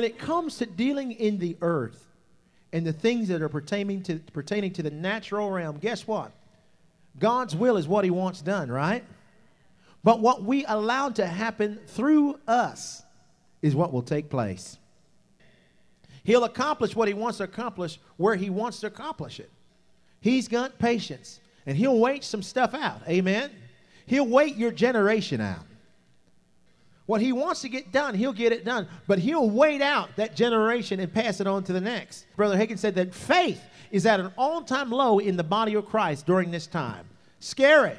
when it comes to dealing in the earth and the things that are pertaining to the natural realm, guess what? God's will is what he wants done, right? But what we allow to happen through us is what will take place. He'll accomplish what he wants to accomplish where he wants to accomplish it. He's got patience, and he'll wait some stuff out. Amen? He'll wait your generation out. What he wants to get done, he'll get it done. But he'll wait out that generation and pass it on to the next. Brother Hagin said that faith is at an all-time low in the body of Christ during this time. Scary.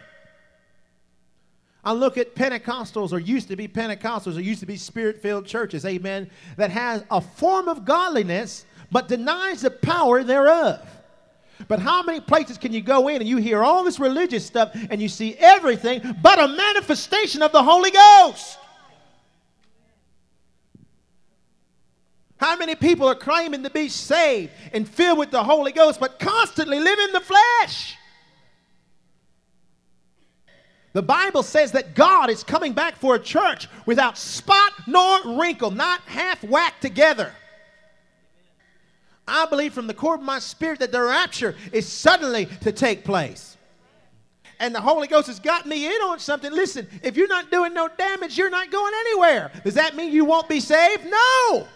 I look at Pentecostals, or used to be Pentecostals, or used to be Spirit-filled churches, amen, that has a form of godliness but denies the power thereof. But how many places can you go in and you hear all this religious stuff and you see everything but a manifestation of the Holy Ghost? How many people are claiming to be saved and filled with the Holy Ghost but constantly live in the flesh? The Bible says that God is coming back for a church without spot nor wrinkle, not half whacked together. I believe from the core of my spirit that the rapture is suddenly to take place. And the Holy Ghost has got me in on something. Listen, if you're not doing no damage, you're not going anywhere. Does that mean you won't be saved? No.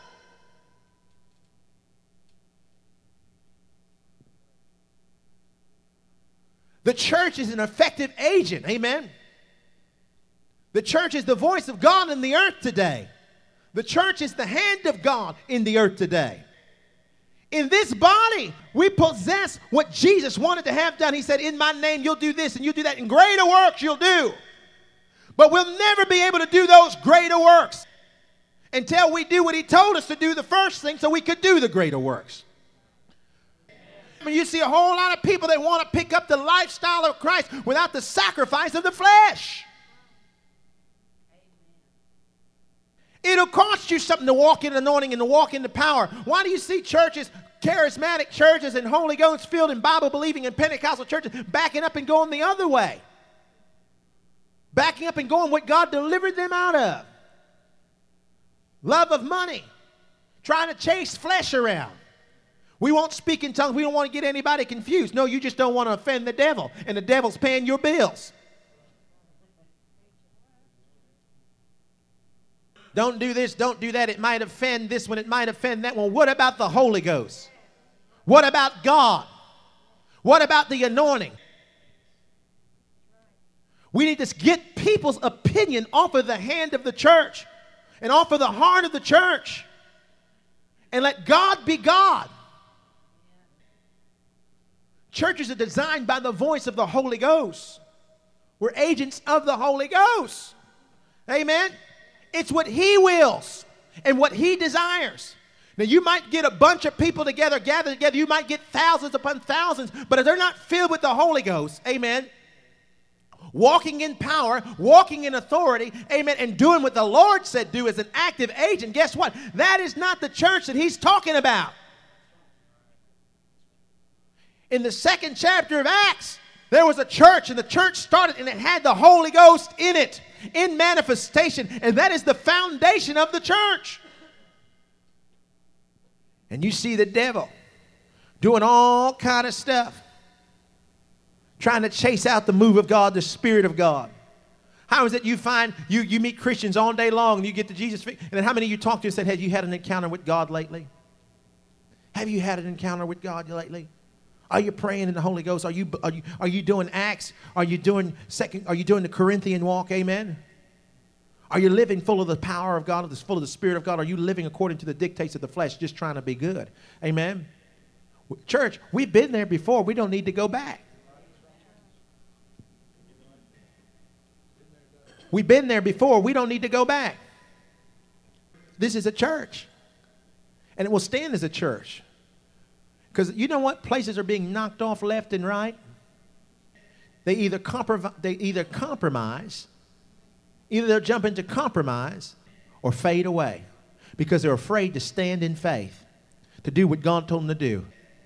The church is an effective agent. Amen. The church is the voice of God in the earth today. The church is the hand of God in the earth today. In this body, we possess what Jesus wanted to have done. He said, in my name, you'll do this and you'll do that, and greater works you'll do. But we'll never be able to do those greater works until we do what he told us to do the first thing so we could do the greater works. I mean, you see a whole lot of people that want to pick up the lifestyle of Christ without the sacrifice of the flesh. It'll cost you something to walk in anointing and to walk in the power. Why do you see churches, charismatic churches and Holy Ghost filled and Bible believing and Pentecostal churches backing up and going the other way? Backing up and going what God delivered them out of. Love of money. Trying to chase flesh around. We won't speak in tongues. We don't want to get anybody confused. No, you just don't want to offend the devil. And the devil's paying your bills. Don't do this, don't do that. It might offend this one, it might offend that one. What about the Holy Ghost? What about God? What about the anointing? We need to get people's opinion off of the hand of the church and off of the heart of the church. And let God be God. Churches are designed by the voice of the Holy Ghost. We're agents of the Holy Ghost. Amen. It's what he wills and what he desires. Now, you might get a bunch of people together, gather together. You might get thousands upon thousands. But if they're not filled with the Holy Ghost, amen, walking in power, walking in authority, amen, and doing what the Lord said do as an active agent, guess what? That is not the church that he's talking about. In the 2nd chapter of Acts, there was a church, and the church started, and it had the Holy Ghost in it, in manifestation, and that is the foundation of the church. And you see the devil doing all kind of stuff, trying to chase out the move of God, the Spirit of God. How is it you find, you meet Christians all day long, and you get to Jesus, and then how many of you talk to and said, have you had an encounter with God lately? Have you had an encounter with God lately? Are you praying in the Holy Ghost? Are you doing Acts? Are you doing the Corinthian walk? Amen. Are you living full of the power of God, full of the Spirit of God? Are you living according to the dictates of the flesh, just trying to be good? Amen. Church, we've been there before. We don't need to go back. We've been there before. We don't need to go back. This is a church, and it will stand as a church. Because you know what? Places are being knocked off left and right. They either compromise, either they'll jump into compromise or fade away because they're afraid to stand in faith, to do what God told them to do.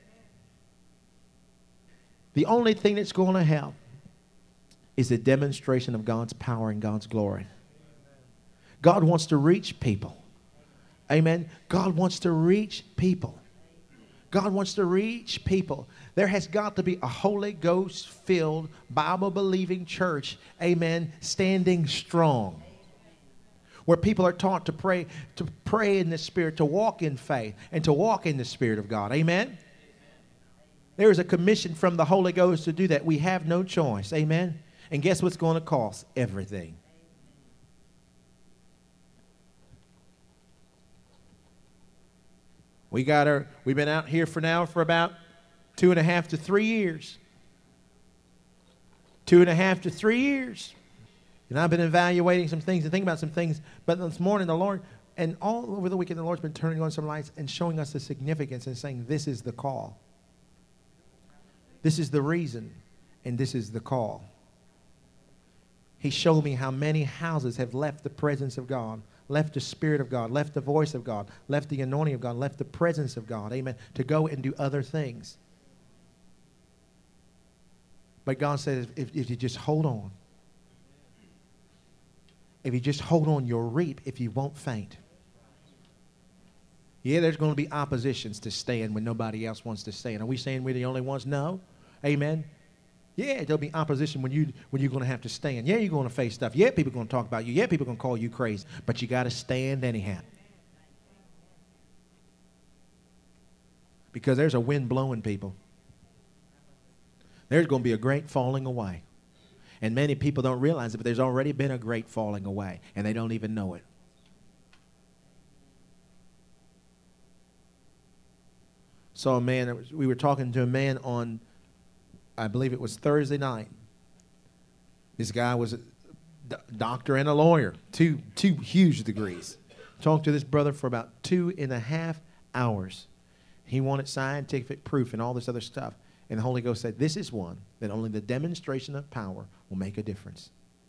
The only thing that's going to help is the demonstration of God's power and God's glory. God wants to reach people. Amen. God wants to reach people. God wants to reach people. There has got to be a Holy Ghost-filled, Bible-believing church, amen, standing strong, where people are taught to pray in the Spirit, to walk in faith, and to walk in the Spirit of God. Amen? There is a commission from the Holy Ghost to do that. We have no choice. Amen? And guess what's going to cost? Everything. We've been out here for about 2.5 to 3 years. 2.5 to 3 years. And I've been evaluating some things and thinking about some things. But this morning, the Lord, and all over the weekend, the Lord's been turning on some lights and showing us the significance and saying, this is the call. This is the reason, and this is the call. He showed me how many houses have left the presence of God, left the Spirit of God, left the voice of God, left the anointing of God, left the presence of God, amen, to go and do other things. But God says, if you just hold on, if you just hold on, you'll reap if you won't faint. Yeah, there's going to be oppositions to stand when nobody else wants to stand. Are we saying we're the only ones? No. Amen. Yeah, there'll be opposition when you're going to have to stand. Yeah, you're going to face stuff. Yeah, people are going to talk about you. Yeah, people are going to call you crazy. But you got to stand anyhow. Because there's a wind blowing, people. There's going to be a great falling away. And many people don't realize it, but there's already been a great falling away, and they don't even know it. So we were talking to a man on, I believe it was Thursday night. This guy was a doctor and a lawyer, two huge degrees. Talked to this brother for about 2.5 hours. He wanted scientific proof and all this other stuff. And the Holy Ghost said, this is one that only the demonstration of power will make a difference.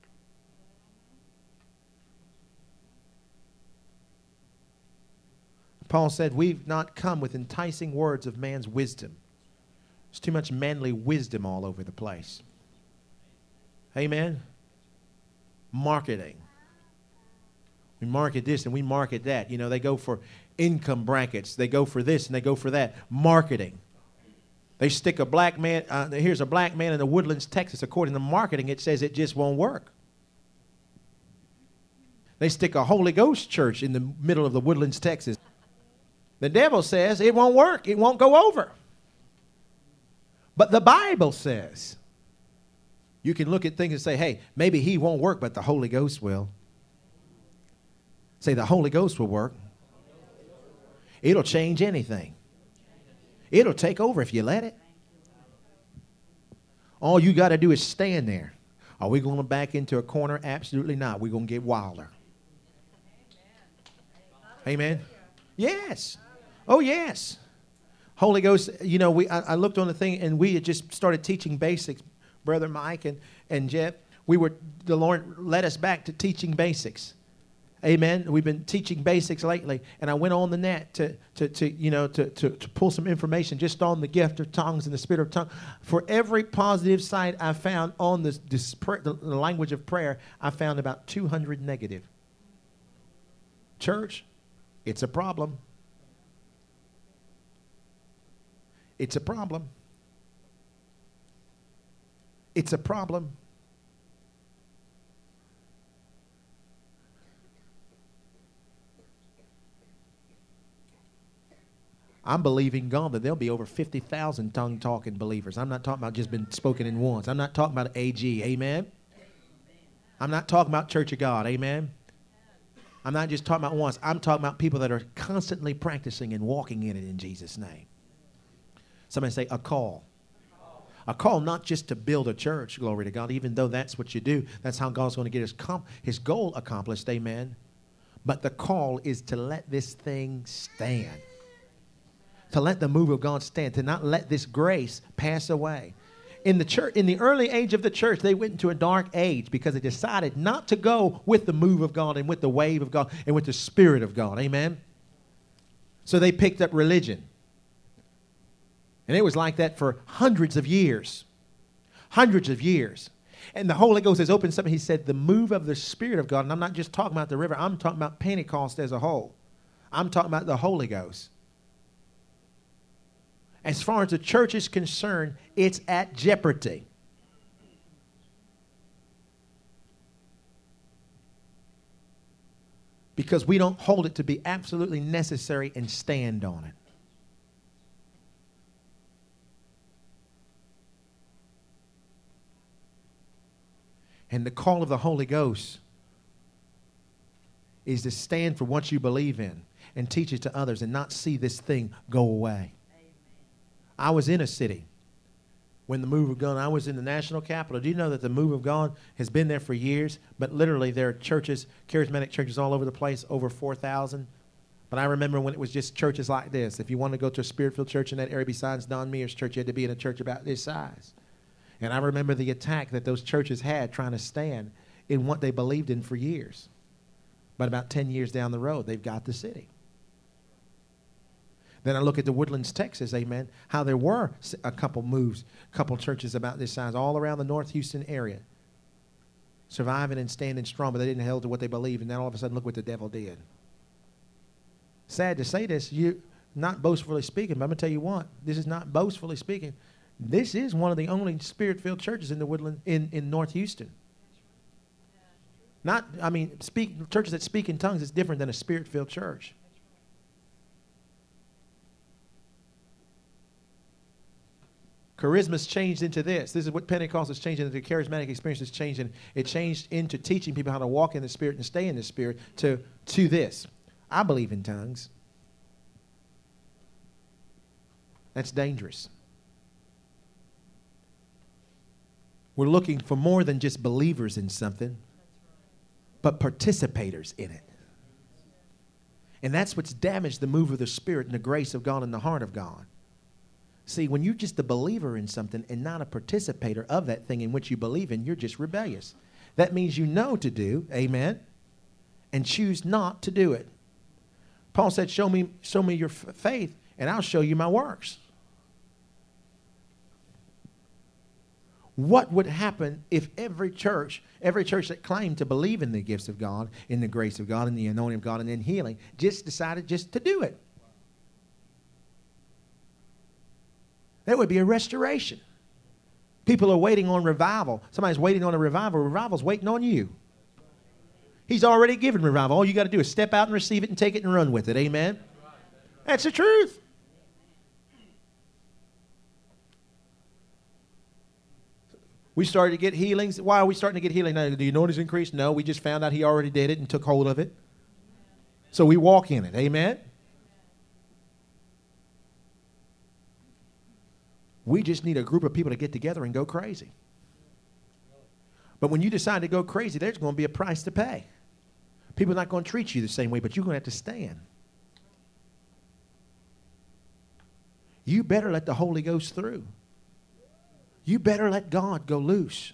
Paul said, we've not come with enticing words of man's wisdom. There's too much manly wisdom all over the place. Amen? Marketing. We market this and we market that. You know, they go for income brackets. They go for this and they go for that. Marketing. They stick a black man, here's a black man in the Woodlands, Texas. According to marketing, it says it just won't work. They stick a Holy Ghost church in the middle of the Woodlands, Texas. The devil says it won't work. It won't go over. But the Bible says you can look at things and say, hey, maybe he won't work, but the Holy Ghost will. Say the Holy Ghost will work. It'll change anything. It'll take over if you let it. All you got to do is stand there. Are we going to back into a corner? Absolutely not. We're going to get wilder. Amen. Yes. Oh, yes. Holy Ghost, you know, I looked on the thing and we had just started teaching basics. Brother Mike and Jeff, the Lord led us back to teaching basics. Amen. We've been teaching basics lately, and I went on the net to pull some information just on the gift of tongues and the spirit of tongue. For every positive side I found on the language of prayer, I found about 200 negative. Church, it's a problem. It's a problem. It's a problem. I'm believing God that there'll be over 50,000 tongue-talking believers. I'm not talking about just been spoken in once. I'm not talking about AG, amen? I'm not talking about Church of God, amen? I'm not just talking about once. I'm talking about people that are constantly practicing and walking in it in Jesus' name. Somebody say a call. A call not just to build a church, glory to God, even though that's what you do. That's how God's going to get his goal accomplished, amen? But the call is to let this thing stand. To let the move of God stand, to not let this grace pass away. In the church, in the early age of the church, they went into a dark age because they decided not to go with the move of God and with the wave of God and with the Spirit of God. Amen? So they picked up religion. And it was like that for hundreds of years. Hundreds of years. And the Holy Ghost has opened something. He said the move of the Spirit of God, and I'm not just talking about the river. I'm talking about Pentecost as a whole. I'm talking about the Holy Ghost. As far as the church is concerned, it's at jeopardy. Because we don't hold it to be absolutely necessary and stand on it. And the call of the Holy Ghost is to stand for what you believe in and teach it to others and not see this thing go away. Amen. I was in a city when the move of God, I was in the national capital. Do you know that the move of God has been there for years? But literally there are churches, charismatic churches all over the place, over 4,000. But I remember when it was just churches like this. If you wanted to go to a Spirit-filled church in that area besides Don Mears Church, you had to be in a church about this size. And I remember the attack that those churches had trying to stand in what they believed in for years. But about 10 years down the road, they've got the city. Then I look at the Woodlands, Texas, amen, how there were a couple moves, a couple churches about this size all around the North Houston area, surviving and standing strong, but they didn't hold to what they believed. And then all of a sudden, look what the devil did. Sad to say this, you not boastfully speaking, but I'm going to tell you what, this is not boastfully speaking. This is one of the only Spirit-filled churches in the Woodland, in North Houston. Churches that speak in tongues is different than a Spirit-filled church. Charisma's changed into this. This is what Pentecost has changed into. The charismatic experience has changed. And it changed into teaching people how to walk in the Spirit and stay in the Spirit to this. I believe in tongues. That's dangerous. We're looking for more than just believers in something, but participators in it. And that's what's damaged the move of the Spirit and the grace of God and the heart of God. See, when you're just a believer in something and not a participator of that thing in which you believe in, you're just rebellious. That means you know to do, amen, and choose not to do it. Paul said, show me your faith, and I'll show you my works. What would happen if every church that claimed to believe in the gifts of God, in the grace of God, in the anointing of God, and in healing, just decided just to do it? There would be a restoration. People are waiting on revival. Somebody's waiting on a revival. Revival's waiting on you. He's already given revival. All you got to do is step out and receive it and take it and run with it. Amen? That's the truth. We started to get healings. Why are we starting to get healing now? Do you know it's increased? No, we just found out he already did it and took hold of it. So we walk in it. Amen? We just need a group of people to get together and go crazy. But when you decide to go crazy, there's going to be a price to pay. People are not going to treat you the same way, but you're going to have to stand. You better let the Holy Ghost through. You better let God go loose.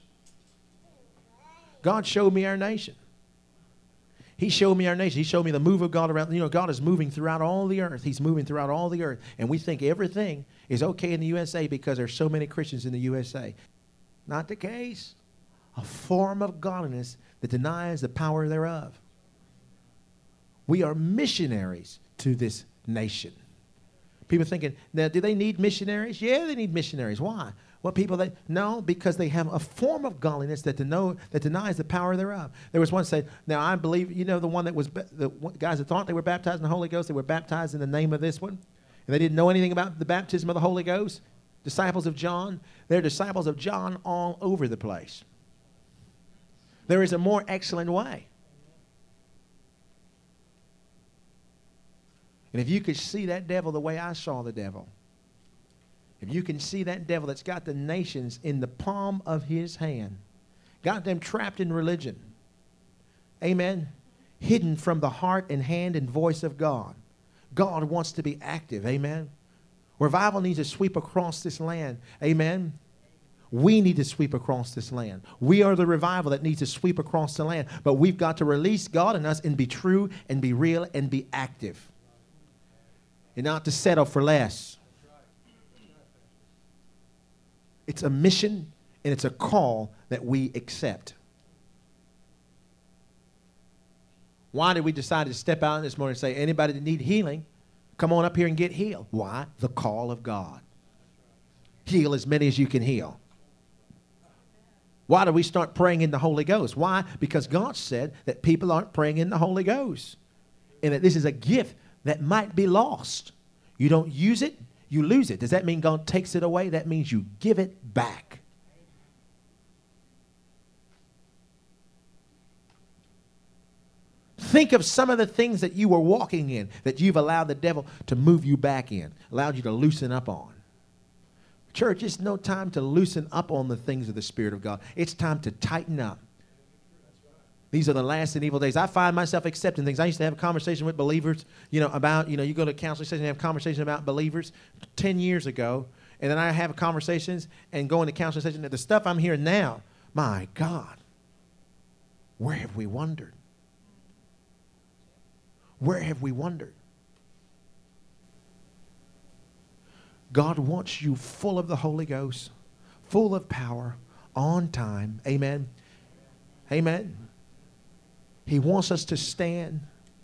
God showed me our nation. He showed me our nation. He showed me the move of God around. You know, God is moving throughout all the earth. He's moving throughout all the earth. And we think everything is okay in the USA because there's so many Christians in the USA. Not the case. A form of godliness that denies the power thereof. We are missionaries to this nation. People thinking, now, do they need missionaries? Yeah, they need missionaries. Why? What people they no, because they have a form of godliness that denies the power thereof. There was one said, now I believe, you know, the one that was the guys that thought they were baptized in the Holy Ghost, they were baptized in the name of this one, and they didn't know anything about the baptism of the Holy Ghost. Disciples of John, they're disciples of John all over the place. There is a more excellent way. And if you could see that devil the way I saw the devil, if you can see that devil that's got the nations in the palm of his hand, got them trapped in religion, amen, hidden from the heart and hand and voice of God. God wants to be active, amen. Revival needs to sweep across this land, amen. We need to sweep across this land. We are the revival that needs to sweep across the land. But we've got to release God in us and be true and be real and be active. And not to settle for less. It's a mission and it's a call that we accept. Why did we decide to step out this morning and say, anybody that need healing, come on up here and get healed? Why? The call of God. Heal as many as you can heal. Why do we start praying in the Holy Ghost? Why? Because God said that people aren't praying in the Holy Ghost. And that this is a gift that might be lost. You don't use it, you lose it. Does that mean God takes it away? That means you give it back. Think of some of the things that you were walking in that you've allowed the devil to move you back in, allowed you to loosen up on. Church, it's no time to loosen up on the things of the Spirit of God. It's time to tighten up. These are the last and evil days. I find myself accepting things. I used to have a conversation with believers, about, you go to a counseling session and have conversations about believers 10 years ago, and then I have conversations and go into counseling session. The stuff I'm hearing now, my God, where have we wandered? Where have we wandered? God wants you full of the Holy Ghost, full of power, on time. Amen. Amen. He wants us to stand.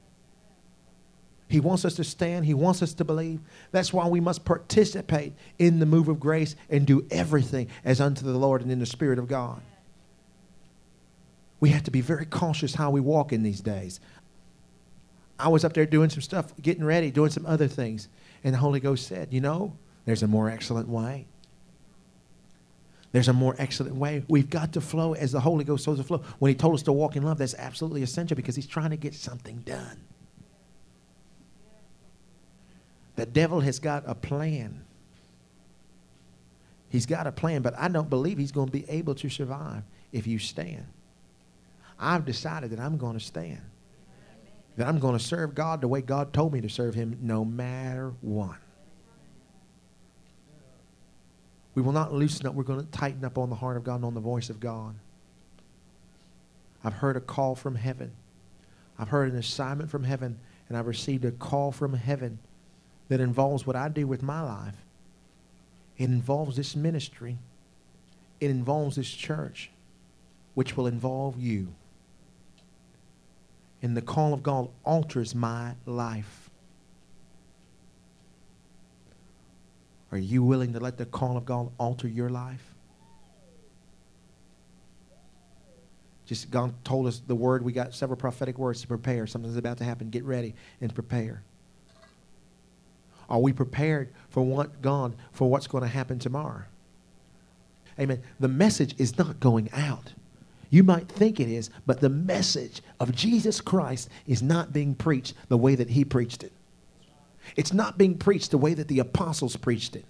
He wants us to stand. He wants us to believe. That's why we must participate in the move of grace and do everything as unto the Lord and in the Spirit of God. We have to be very cautious how we walk in these days. I was up there doing some stuff, getting ready, doing some other things. And the Holy Ghost said, there's a more excellent way. There's a more excellent way. We've got to flow as the Holy Ghost shows the flow. When he told us to walk in love, that's absolutely essential because he's trying to get something done. The devil has got a plan. He's got a plan, but I don't believe he's going to be able to survive if you stand. I've decided that I'm going to stand. That I'm going to serve God the way God told me to serve him no matter what. We will not loosen up. We're going to tighten up on the heart of God and on the voice of God. I've heard a call from heaven. I've heard an assignment from heaven, and I've received a call from heaven that involves what I do with my life. It involves this ministry. It involves this church, which will involve you. And the call of God alters my life. Are you willing to let the call of God alter your life? Just God told us the word. We got several prophetic words to prepare. Something's about to happen. Get ready and prepare. Are we prepared for what's going to happen tomorrow? Amen. The message is not going out. You might think it is, but the message of Jesus Christ is not being preached the way that he preached it. It's not being preached the way that the apostles preached it.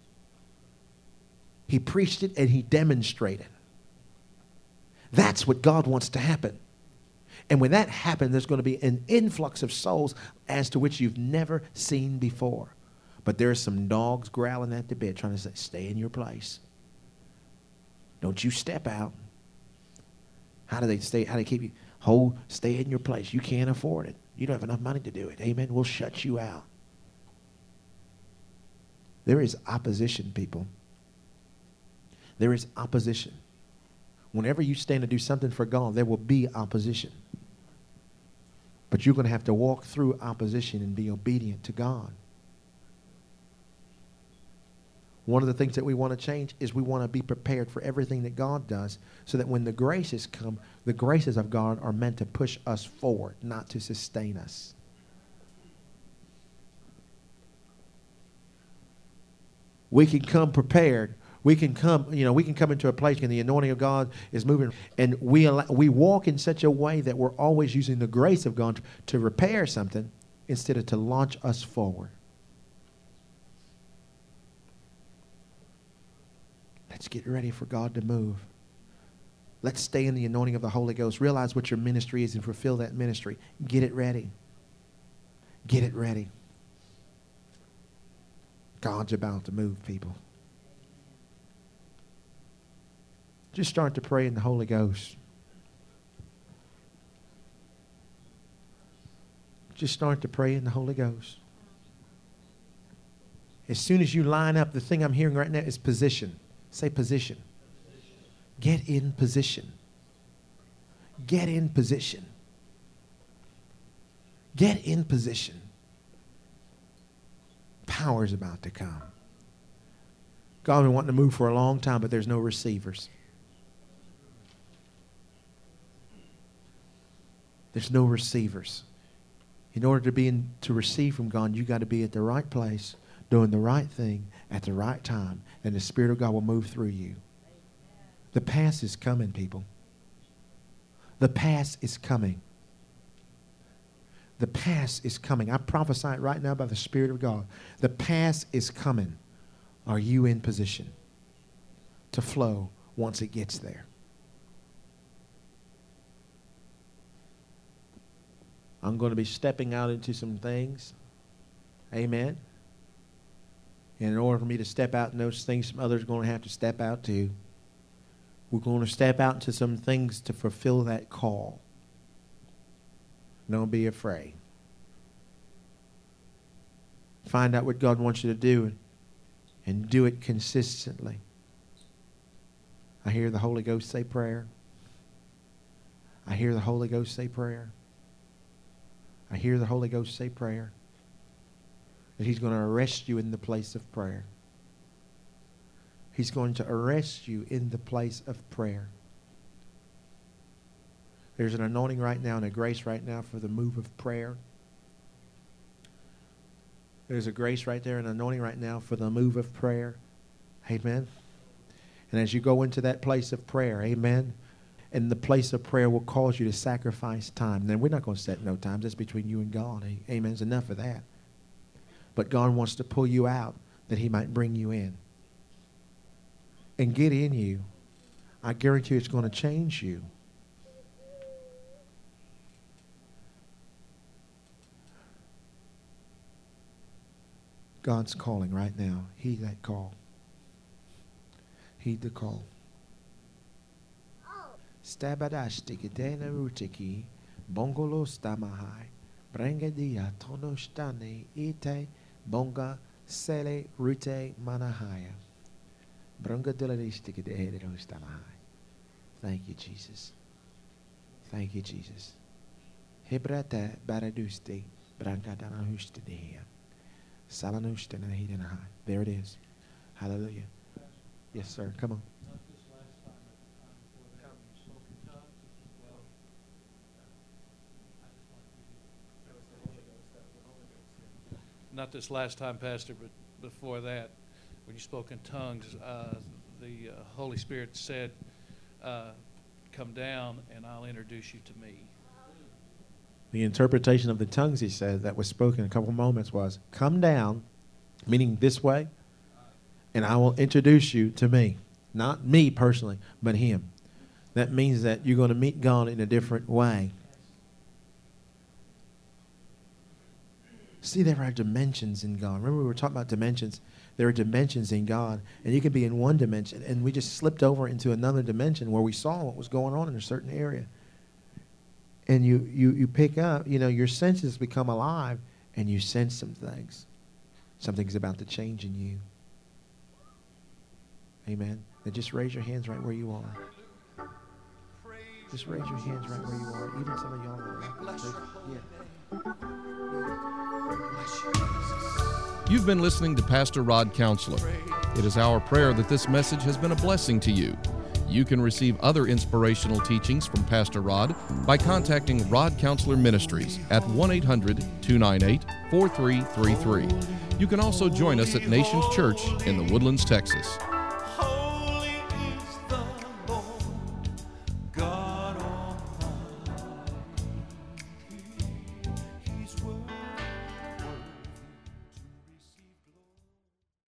He preached it and he demonstrated. That's what God wants to happen. And when that happens, there's going to be an influx of souls as to which you've never seen before. But there are some dogs growling at the bit trying to say, stay in your place. Don't you step out. How do they keep you? Stay in your place. You can't afford it. You don't have enough money to do it. Amen. We'll shut you out. There is opposition, people. There is opposition. Whenever you stand to do something for God, there will be opposition. But you're going to have to walk through opposition and be obedient to God. One of the things that we want to change is we want to be prepared for everything that God does so that when the graces come, the graces of God are meant to push us forward, not to sustain us. We can come prepared. We can come into a place and the anointing of God is moving. And we walk in such a way that we're always using the grace of God to repair something instead of to launch us forward. Let's get ready for God to move. Let's stay in the anointing of the Holy Ghost. Realize what your ministry is and fulfill that ministry. Get it ready. Get it ready. God's about to move, people. Just start to pray in the Holy Ghost. Just start to pray in the Holy Ghost. As soon as you line up, the thing I'm hearing right now is position. Say position. Get in position. Get in position. Get in position. Power is about to come. God been wanting to move for a long time, but there's no receivers. There's no receivers. In order to receive from God, you got to be at the right place, doing the right thing at the right time, and the Spirit of God will move through you. The pass is coming, people. The pass is coming. The pass is coming. I prophesy it right now by the Spirit of God. The pass is coming. Are you in position to flow once it gets there? I'm going to be stepping out into some things. Amen. And in order for me to step out in those things, some others are going to have to step out too. We're going to step out into some things to fulfill that call. Don't be afraid. Find out what God wants you to do and do it consistently. I hear the Holy Ghost say prayer. I hear the Holy Ghost say prayer. I hear the Holy Ghost say prayer. That He's going to arrest you in the place of prayer. He's going to arrest you in the place of prayer. There's an anointing right now and a grace right now for the move of prayer. There's a grace right there and an anointing right now for the move of prayer. Amen. And as you go into that place of prayer, amen, and the place of prayer will cause you to sacrifice time. Now, we're not going to set no times. That's between you and God. Amen. It's enough of that. But God wants to pull you out that He might bring you in. And get in you. I guarantee you it's going to change you. God's calling right now. Heed that call. Heed the call. Stabadashtikidena rutiki, bongolo stamahai, brangadia tonoshtane ite, bonga sele rute manahaya. Brangadiladistikidehedo stamahai. Thank you, Jesus. Thank you, Jesus. Hebrata baradusti, brangadana hustidea. There it is. Hallelujah. Yes, sir. Come on. Not this last time, Pastor, but before that, when you spoke in tongues, the Holy Spirit said, come down and I'll introduce you to me. The interpretation of the tongues, he said, that was spoken a couple moments was, come down, meaning this way, and I will introduce you to me. Not me personally, but Him. That means that you're going to meet God in a different way. See, there are dimensions in God. Remember we were talking about dimensions. There are dimensions in God, and you can be in one dimension, and we just slipped over into another dimension where we saw what was going on in a certain area. And you pick up, your senses become alive, and you sense some things. Something's about to change in you. Amen. Now just raise your hands right where you are. Just raise your hands right where you are. Even some of y'all are. You've been listening to Pastor Rod Counselor. It is our prayer that this message has been a blessing to you. You can receive other inspirational teachings from Pastor Rod by contacting Rod Counselor Ministries at 1-800-298-4333. You can also join us at Nations Church in the Woodlands, Texas.